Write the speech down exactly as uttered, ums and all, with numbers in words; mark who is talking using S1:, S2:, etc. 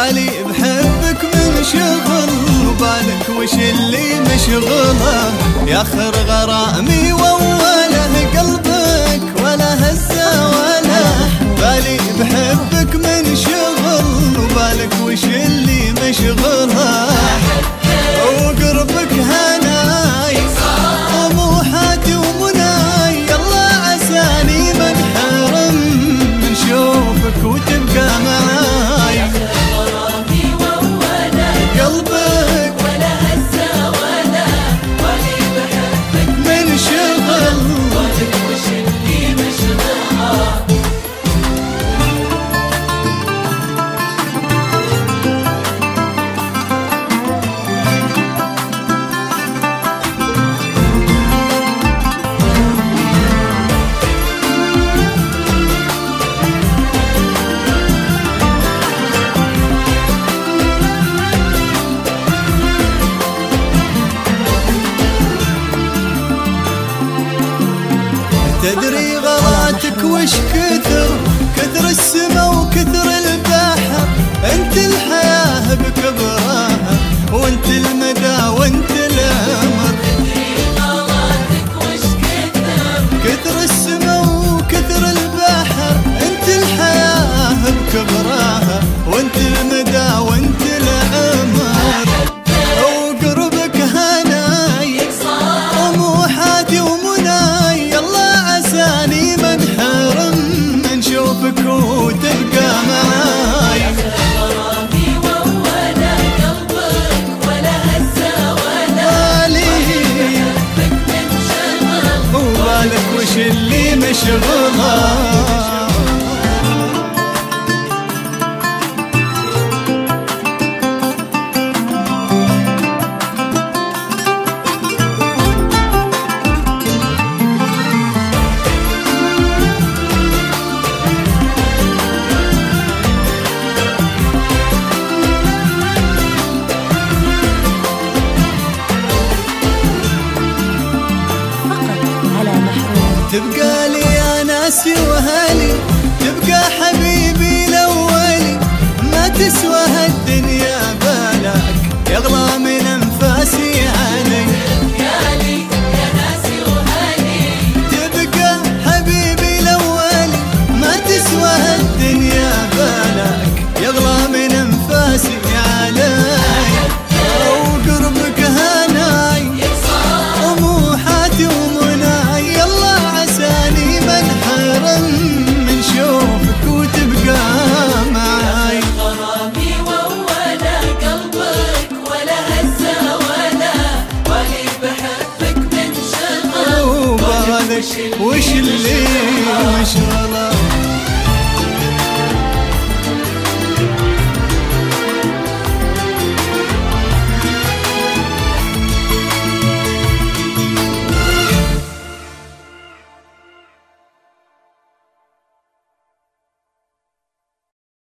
S1: بالي بحبك من شغل وبالك وش اللي مشغله، ياخر غرامي واوله قلبك ولا هزه ولا. بالي بحبك من شغل وبالك وش اللي مشغله، وقربك هناي طموحاتي ومناي، يلا عساني ما انحرم من شوفك وتبقى معاي. قلبك
S2: ولا هزه ولا، بالي بحبك
S1: من شغل
S2: بالك وش اللي مشغلها.
S1: تدري غلاتك وش كثر، كثر السما وكثر البحر، انت الحياة بكبرها وانت المدى وانت الامر.
S2: تدري غلاتك وش كثر،
S1: كثر السما وكثر البحر، انت الحياة بكبرها وانت المدى وانت الامر. وقربك هناي طموحاتي ومناي، يلا عساني ما انحرم من شوفك وتبقى معاي.
S2: غرامي وولا قلبك ولا هزه ولا،
S1: بالي
S2: بحبك من شغل
S1: وبالك وش اللي مشغلها. تبقى لي يا ناسي وهالي، تبقى حبيبي الأولي، ما تسوى هالدنيا بالك يغلى من